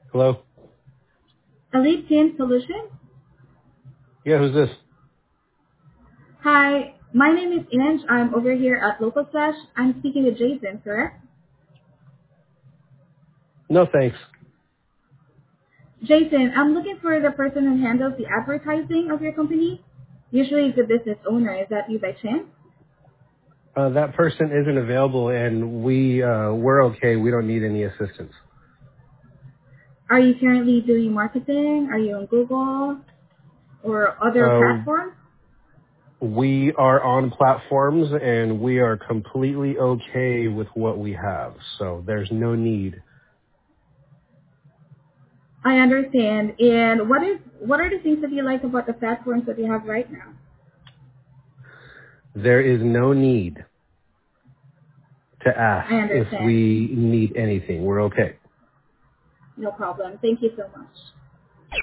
Hello? Elite Team Solution. Yeah, who's this? Hi, my name is Inge. I'm over here at Local Flash. I'm speaking with Jason, correct? No, thanks. Jason, I'm looking for the person who handles the advertising of your company. Usually it's the business owner. Is that you by chance? That person isn't available, and we're okay. We don't need any assistance. Are you currently doing marketing? Are you on Google or other Uh, platforms? we are on platforms, and we are completely okay with what we have, so there's no need. I understand. And what are the things that you like about the platforms that you have right now? There is no need to I ask if understand. we need anything. We're okay. No problem. Thank you so much.